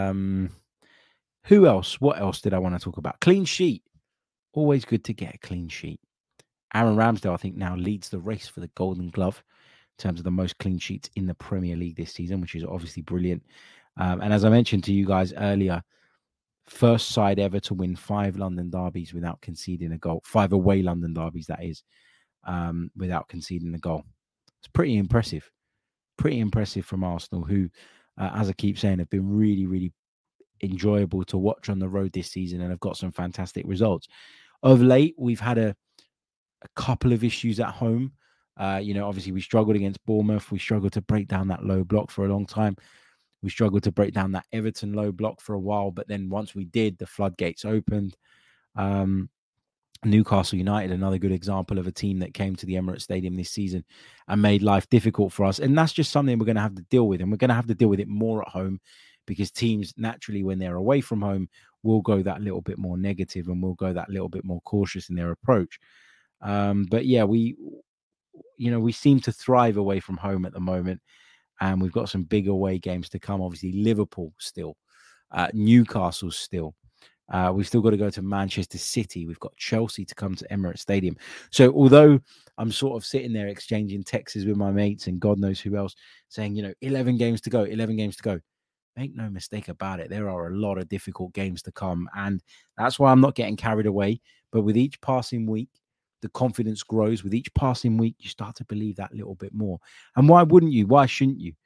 Speaker 3: Who else? What else did I want to talk about? Clean sheet. Always good to get a clean sheet. Aaron Ramsdale, I think, now leads the race for the Golden Glove in terms of the most clean sheets in the Premier League this season, which is obviously brilliant. And as I mentioned to you guys earlier, first side ever to win 5 London derbies without conceding a goal. 5 away London derbies, that is, without conceding a goal. It's pretty impressive. Pretty impressive from Arsenal, who, as I keep saying, have been really, really enjoyable to watch on the road this season and have got some fantastic results. Of late, we've had a couple of issues at home. You know, obviously we struggled against Bournemouth. We struggled to break down that low block for a long time. We struggled to break down that Everton low block for a while, but then once we did, the floodgates opened. Newcastle United, another good example of a team that came to the Emirates Stadium this season and made life difficult for us. And that's just something we're going to have to deal with. And we're going to have to deal with it more at home because teams naturally, when they're away from home, will go that little bit more negative and will go that little bit more cautious in their approach. But yeah, we seem to thrive away from home at the moment. And we've got some big away games to come. Obviously, Liverpool still, Newcastle still. We've still got to go to Manchester City. We've got Chelsea to come to Emirates Stadium. So although I'm sort of sitting there exchanging texts with my mates and God knows who else saying, 11 games to go, 11 games to go. Make no mistake about it. There are a lot of difficult games to come. And that's why I'm not getting carried away. But with each passing week, the confidence grows. With each passing week, you start to believe that little bit more. And why wouldn't you? Why shouldn't you?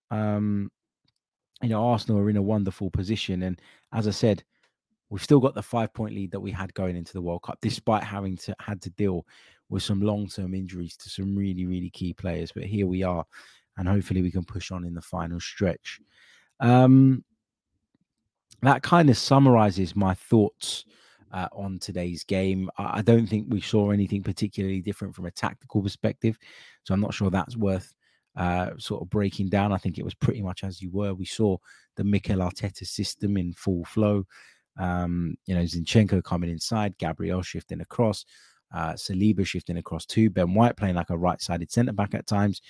Speaker 3: Arsenal are in a wonderful position. And as I said, we've still got the 5-point lead that we had going into the World Cup, despite having had to deal with some long-term injuries to some really, really key players. But here we are, and hopefully we can push on in the final stretch. That kind of summarizes my thoughts on today's game. I don't think we saw anything particularly different from a tactical perspective, so I'm not sure that's worth sort of breaking down. I think it was pretty much as you were. We saw the Mikel Arteta system in full flow. Zinchenko coming inside, Gabriel shifting across, Saliba shifting across too, Ben White playing like a right-sided centre-back at times.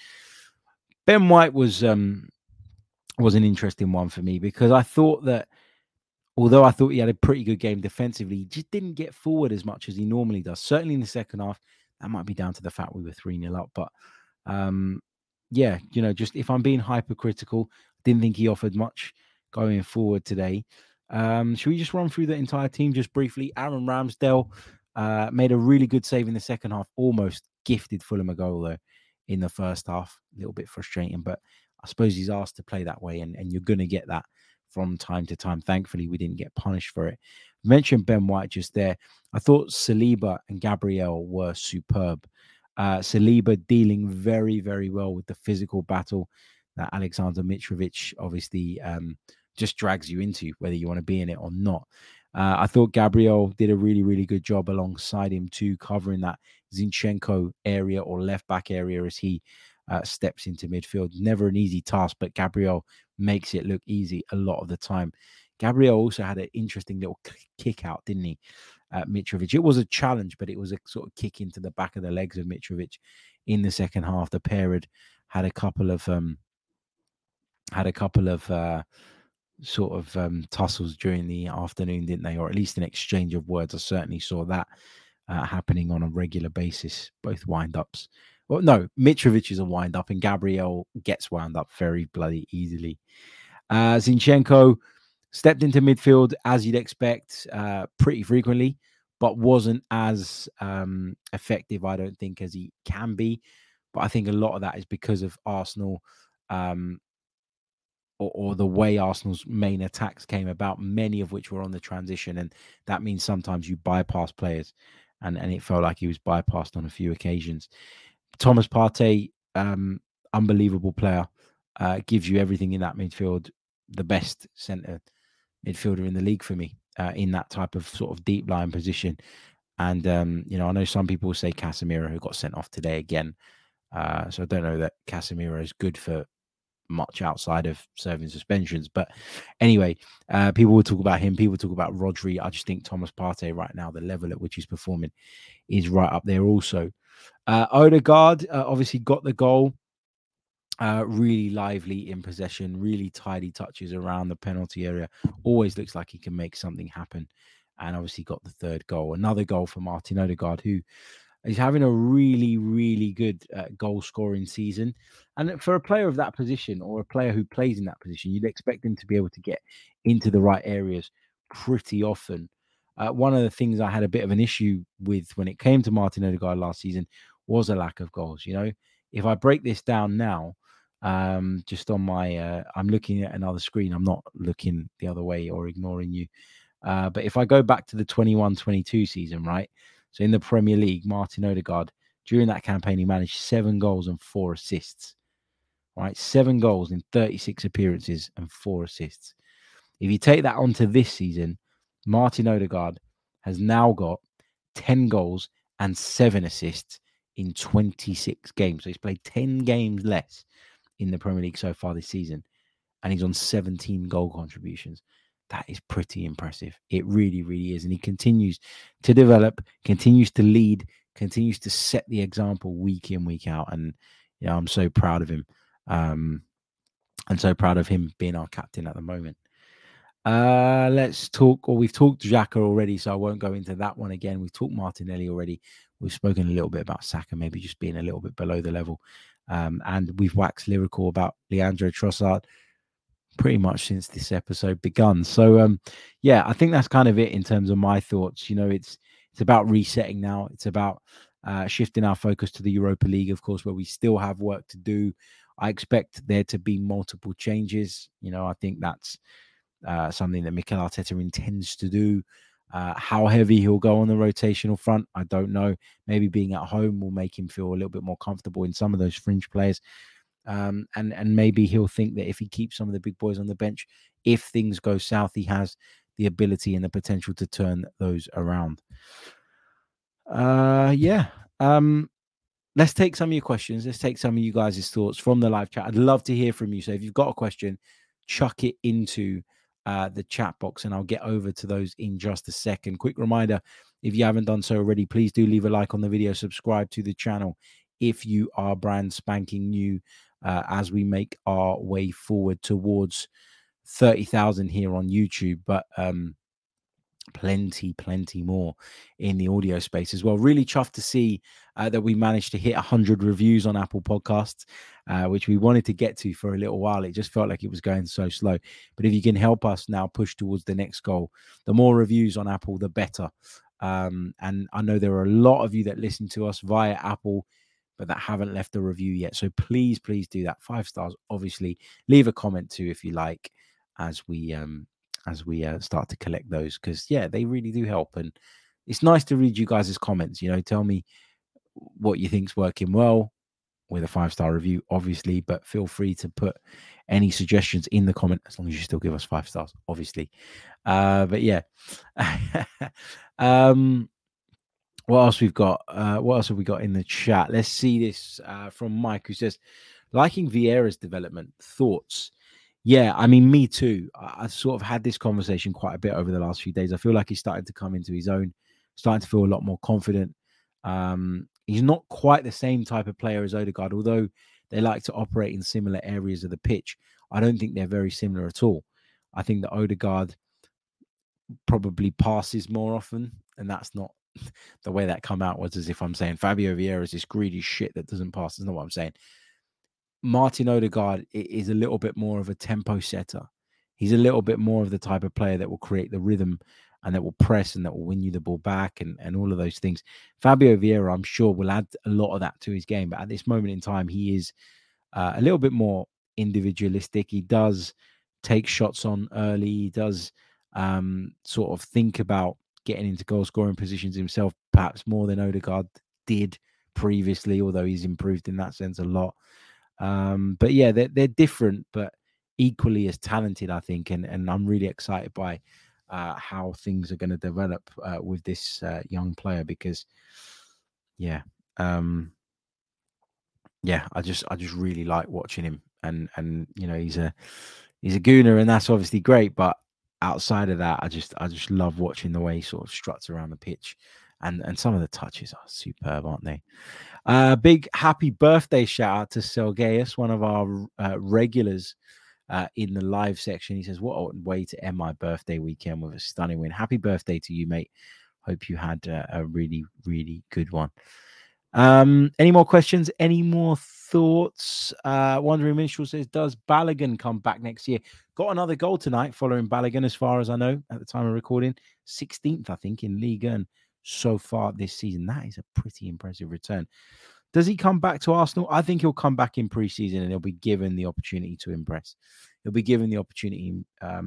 Speaker 3: Ben White was an interesting one for me because I thought that although I thought he had a pretty good game defensively, he just didn't get forward as much as he normally does. Certainly in the second half, that might be down to the fact we were 3-0 up. But yeah, just if I'm being hypercritical, didn't think he offered much going forward today. Should we just run through the entire team just briefly? Aaron Ramsdale made a really good save in the second half, almost gifted Fulham a goal though in the first half. A little bit frustrating, but I suppose he's asked to play that way, and you're going to get that from time to time. Thankfully, we didn't get punished for it. I mentioned Ben White just there. I thought Saliba and Gabriel were superb. Saliba dealing very, very well with the physical battle that Alexander Mitrovic obviously just drags you into, whether you want to be in it or not. I thought Gabriel did a really, really good job alongside him too, covering that Zinchenko area or left back area as he steps into midfield. Never an easy task, but Gabriel makes it look easy a lot of the time. Gabriel also had an interesting little kick out, didn't he? Mitrovic. It was a challenge, but it was a sort of kick into the back of the legs of Mitrovic in the second half. The pair had a couple of tussles during the afternoon, didn't they? Or at least an exchange of words. I certainly saw that happening on a regular basis. Both wind-ups. Well, no, Mitrovic is a wind-up, and Gabriel gets wound up very bloody easily. Zinchenko stepped into midfield, as you'd expect, pretty frequently, but wasn't as effective, I don't think, as he can be. But I think a lot of that is because of Arsenal or the way Arsenal's main attacks came about, many of which were on the transition. And that means sometimes you bypass players. And it felt like he was bypassed on a few occasions. Thomas Partey, unbelievable player, gives you everything in that midfield. The best centre midfielder in the league for me in that type of sort of deep line position. And, I know some people will say Casemiro, who got sent off today again. So I don't know that Casemiro is good for much outside of serving suspensions. But anyway, people will talk about him. People talk about Rodri. I just think Thomas Partey right now, the level at which he's performing is right up there also. Odegaard obviously got the goal. Really lively in possession, really tidy touches around the penalty area. Always looks like he can make something happen. And obviously got the third goal. Another goal for Martin Odegaard, who is having a really, really good goal scoring season. And for a player of that position, or a player who plays in that position, you'd expect him to be able to get into the right areas pretty often. One of the things I had a bit of an issue with when it came to Martin Odegaard last season was a lack of goals. If I break this down now, just on my, I'm looking at another screen. I'm not looking the other way or ignoring you. But if I go back to the 21-22 season, right? So in the Premier League, Martin Odegaard, during that campaign, he managed 7 goals and 4 assists. Right? 7 goals in 36 appearances and 4 assists. If you take that onto this season, Martin Odegaard has now got 10 goals and 7 assists in 26 games. So he's played 10 games less in the Premier League so far this season. And he's on 17 goal contributions. That is pretty impressive. It really, really is. And he continues to develop, continues to lead, continues to set the example week in, week out. And, I'm so proud of him. And so proud of him being our captain at the moment. Let's talk, or we've talked Xhaka already, so I won't go into that one again. We've talked Martinelli already. We've spoken a little bit about Saka, maybe just being a little bit below the level. And we've waxed lyrical about Leandro Trossard pretty much since this episode begun. So, I think that's kind of it in terms of my thoughts. It's about resetting now. It's about shifting our focus to the Europa League, of course, where we still have work to do. I expect there to be multiple changes. I think that's something that Mikel Arteta intends to do. How heavy he'll go on the rotational front, I don't know. Maybe being at home will make him feel a little bit more comfortable in some of those fringe players. And maybe he'll think that if he keeps some of the big boys on the bench, if things go south, he has the ability and the potential to turn those around. Let's take some of your questions. Let's take some of you guys' thoughts from the live chat. I'd love to hear from you. So if you've got a question, chuck it into the chat box and I'll get over to those in just a second. Quick reminder, if you haven't done so already, please do leave a like on the video, subscribe to the channel if you are brand spanking new as we make our way forward towards 30,000 here on YouTube, but plenty more in the audio space as well. Really chuffed to see that we managed to hit 100 reviews on Apple Podcasts, which we wanted to get to for a little while. It just felt like it was going so slow. But if you can help us now push towards the next goal, the more reviews on Apple, the better. And I know there are a lot of you that listen to us via Apple, but that haven't left a review yet. So please do that. 5 stars, obviously. Leave a comment too if you like, as we start to collect those, because they really do help. And it's nice to read you guys' comments. Tell me what you think's working well with a 5-star review, obviously, but feel free to put any suggestions in the comment, as long as you still give us 5 stars, obviously. But yeah. What else we've got? What else have we got in the chat? Let's see this from Mike, who says, liking Vieira's development, thoughts? Yeah, I mean, me too. I've sort of had this conversation quite a bit over the last few days. I feel like he's starting to come into his own, starting to feel a lot more confident. He's not quite the same type of player as Odegaard, although they like to operate in similar areas of the pitch. I don't think they're very similar at all. I think that Odegaard probably passes more often, and that's not the way that come out was as if I'm saying Fabio Vieira is this greedy shit that doesn't pass. That's not what I'm saying. Martin Odegaard is a little bit more of a tempo setter. He's a little bit more of the type of player that will create the rhythm and that will press and that will win you the ball back and all of those things. Fabio Vieira, I'm sure, will add a lot of that to his game. But at this moment in time, he is a little bit more individualistic. He does take shots on early. He does sort of think about getting into goal scoring positions himself, perhaps more than Odegaard did previously, although he's improved in that sense a lot. But yeah, they're different, but equally as talented, I think. And I'm really excited by how things are going to develop with this young player, because I just really like watching him, and he's a gooner, and that's obviously great. But outside of that, I just love watching the way he sort of struts around the pitch, and some of the touches are superb, aren't they? Big happy birthday shout out to Sergeius, one of our regulars in the live section. He says, what a way to end my birthday weekend with a stunning win. Happy birthday to you, mate. Hope you had a really, really good one. Any more questions? Any more thoughts? Wandering Minstrel says, does Balogun come back next year? Got another goal tonight following Balogun, as far as I know, at the time of recording. 16th, I think, in Ligue 1 so far this season. That is a pretty impressive return. Does he come back to Arsenal? I think he'll come back in pre-season and he'll be given the opportunity to impress. He'll be given the opportunity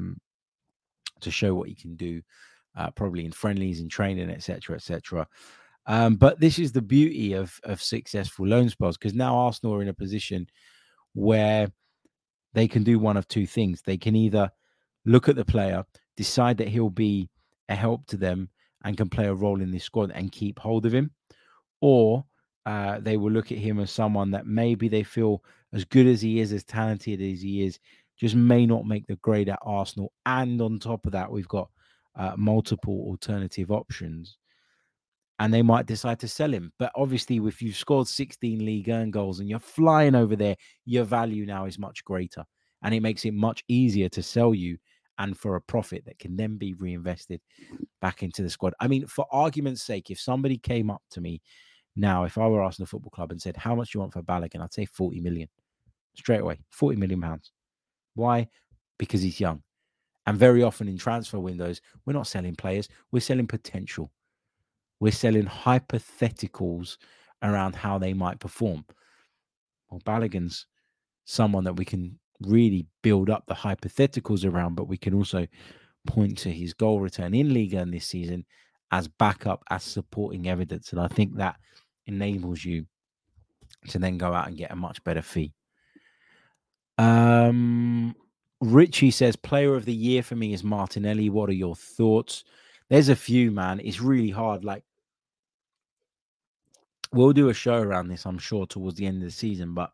Speaker 3: to show what he can do, probably in friendlies, in training, etc., etc. But this is the beauty of successful loan spells, because now Arsenal are in a position where they can do one of two things. They can either look at the player, decide that he'll be a help to them and can play a role in this squad and keep hold of him, or they will look at him as someone that maybe they feel, as good as he is, as talented as he is, just may not make the grade at Arsenal. And on top of that, we've got multiple alternative options, and they might decide to sell him. But obviously, if you've scored 16 Ligue 1 goals and you're flying over there, your value now is much greater, and it makes it much easier to sell you, and for a profit that can then be reinvested back into the squad. I mean, for argument's sake, if somebody came up to me now, if I were Arsenal Football Club, and said, how much do you want for Balogun? I'd say 40 million. Straight away, 40 million pounds. Why? Because he's young. And very often in transfer windows, we're not selling players, we're selling potential. We're selling hypotheticals around how they might perform. Well, Balogun's someone that we can really build up the hypotheticals around, but we can also point to his goal return in Ligue 1 this season as backup, as supporting evidence. And I think that enables you to then go out and get a much better fee. Richie says, player of the year for me is Martinelli. What are your thoughts? There's a few, man. It's really hard. Like, we'll do a show around this, I'm sure, towards the end of the season, but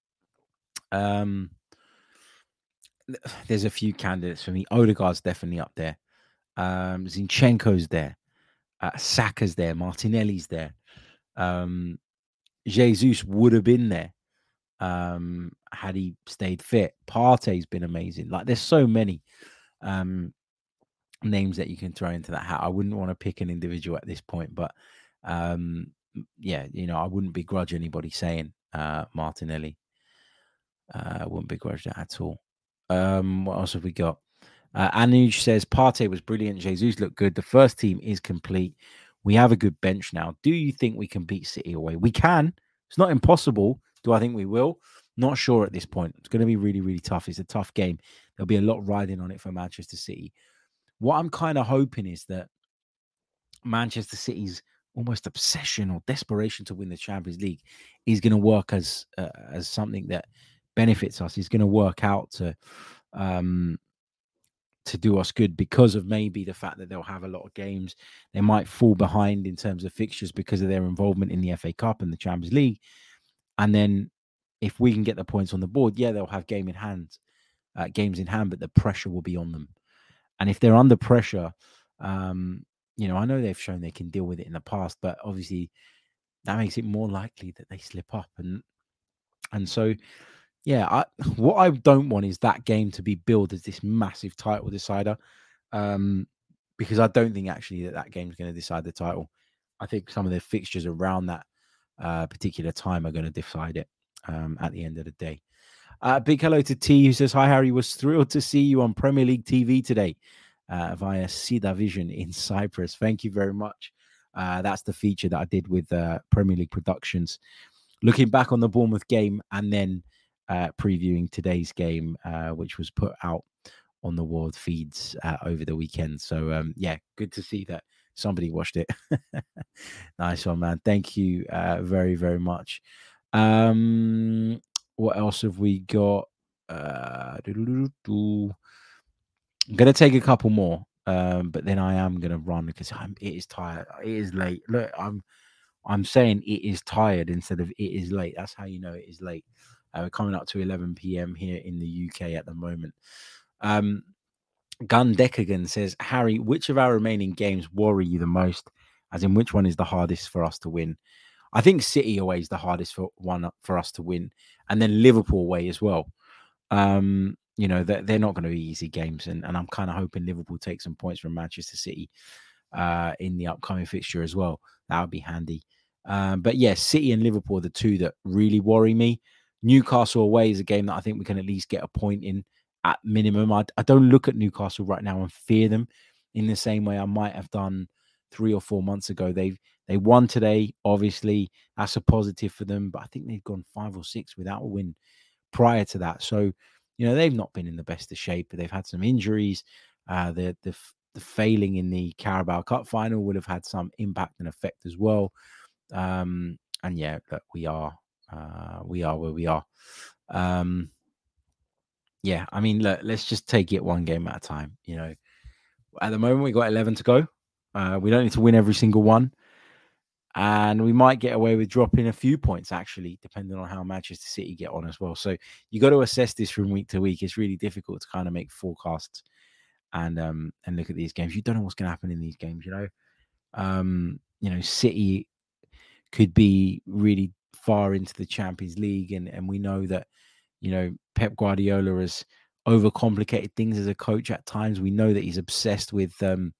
Speaker 3: there's a few candidates for me. Odegaard's definitely up there. Zinchenko's there. Saka's there. Martinelli's there. Jesus would have been there. had he stayed fit. Partey's been amazing. Like, there's so many names that you can throw into that hat. I wouldn't want to pick an individual at this point, but yeah, I wouldn't begrudge anybody saying Martinelli. I wouldn't begrudge that at all. What else have we got? Anuj says Partey was brilliant. Jesus looked good. The first team is complete. We have a good bench now. Do you think we can beat City away? We can. It's not impossible. Do I think we will? Not sure at this point. It's going to be really, really tough. It's a tough game. There'll be a lot riding on it for Manchester City. What I'm kind of hoping is that Manchester City's almost obsession or desperation to win the Champions League is going to work as something that benefits us. Is going to work out to do us good because of maybe the fact that they'll have a lot of games. They might fall behind in terms of fixtures because of their involvement in the FA Cup and the Champions League. And then if we can get the points on the board, yeah, they'll have games in hand, but the pressure will be on them. And if they're under pressure, I know they've shown they can deal with it in the past, but obviously that makes it more likely that they slip up. And so, yeah, what I don't want is that game to be billed as this massive title decider, because I don't think actually that game's going to decide the title. I think some of the fixtures around that particular time are going to decide it at the end of the day. Big hello to T, who says, "Hi, Harry. Was thrilled to see you on Premier League TV today via Sida Vision in Cyprus." Thank you very much. That's the feature that I did with Premier League Productions, looking back on the Bournemouth game and then previewing today's game, which was put out on the world feeds over the weekend. So, yeah, good to see that somebody watched it. Nice one, man. Thank you very, very much. What else have we got? I'm going to take a couple more, but then I am going to run because it is tired. It is late. Look, I'm saying it is tired instead of it is late. That's how you know it is late. We're coming up to 11 p.m. here in the UK at the moment. Gun Deckagan says, "Harry, which of our remaining games worry you the most? As in, which one is the hardest for us to win?" I think City away is the hardest one for us to win, and then Liverpool away as well. They're not going to be easy games, and I'm kind of hoping Liverpool take some points from Manchester City in the upcoming fixture as well. That would be handy. But yeah, City and Liverpool are the two that really worry me. Newcastle away is a game that I think we can at least get a point in at minimum. I don't look at Newcastle right now and fear them in the same way I might have done 3 or 4 months ago. They won today, obviously. That's a positive for them, but I think they've gone 5 or 6 without a win prior to that. So, they've not been in the best of shape. They've had some injuries. The failing in the Carabao Cup final would have had some impact and effect as well. And yeah, look, we are where we are. Yeah, I mean, look, let's just take it one game at a time. At the moment, we got 11 to go. We don't need to win every single one. And we might get away with dropping a few points, actually, depending on how Manchester City get on as well. So you got to assess this from week to week. It's really difficult to kind of make forecasts and look at these games. You don't know what's going to happen in these games, City could be really far into the Champions League. And we know that, Pep Guardiola has overcomplicated things as a coach at times. We know that he's obsessed with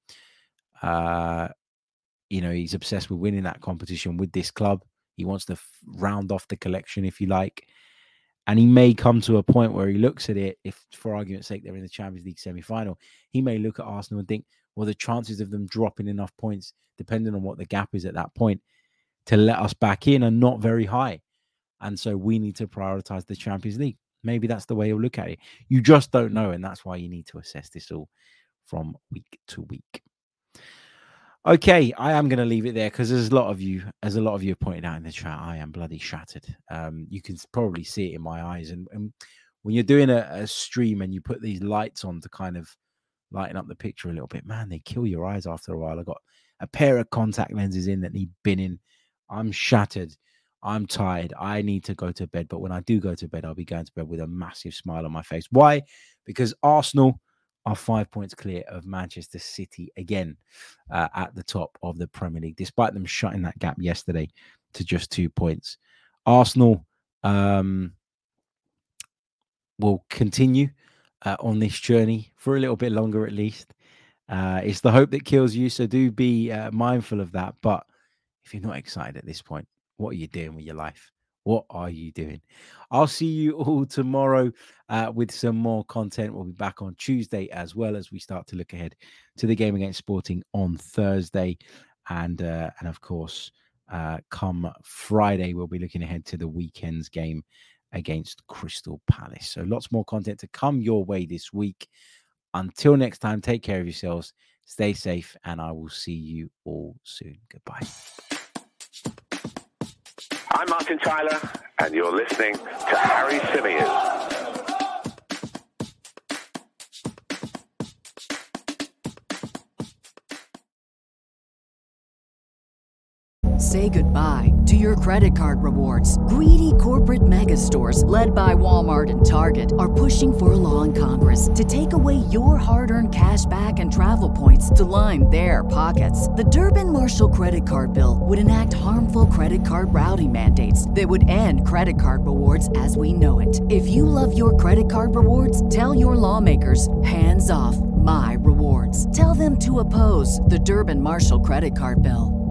Speaker 3: he's obsessed with winning that competition with this club. He wants to round off the collection, if you like. And he may come to a point where he looks at it, if for argument's sake they're in the Champions League semi-final, he may look at Arsenal and think, well, the chances of them dropping enough points, depending on what the gap is at that point, to let us back in are not very high. And so we need to prioritize the Champions League. Maybe that's the way he'll look at it. You just don't know. And that's why you need to assess this all from week to week. Okay, I am going to leave it there because as a lot of you have pointed out in the chat, I am bloody shattered. You can probably see it in my eyes. And when you're doing a stream and you put these lights on to kind of lighten up the picture a little bit, man, they kill your eyes after a while. I got a pair of contact lenses in that need binning. I'm shattered. I'm tired. I need to go to bed. But when I do go to bed, I'll be going to bed with a massive smile on my face. Why? Because Arsenal are 5 points clear of Manchester City again at the top of the Premier League, despite them shutting that gap yesterday to just 2 points. Arsenal, will continue on this journey for a little bit longer, at least. It's the hope that kills you, so do be mindful of that. But if you're not excited at this point, what are you doing with your life? What are you doing? I'll see you all tomorrow with some more content. We'll be back on Tuesday as well as we start to look ahead to the game against Sporting on Thursday. And of course, come Friday, we'll be looking ahead to the weekend's game against Crystal Palace. So lots more content to come your way this week. Until next time, take care of yourselves, stay safe, and I will see you all soon. Goodbye.
Speaker 2: I'm Martin Tyler, and you're listening to Harry Symeou.
Speaker 1: Say goodbye to your credit card rewards. Greedy corporate mega stores, led by Walmart and Target, are pushing for a law in Congress to take away your hard-earned cash back and travel points to line their pockets. The Durbin-Marshall credit card bill would enact harmful credit card routing mandates that would end credit card rewards as we know it. If you love your credit card rewards, tell your lawmakers, hands off my rewards. Tell them to oppose the Durbin-Marshall credit card bill.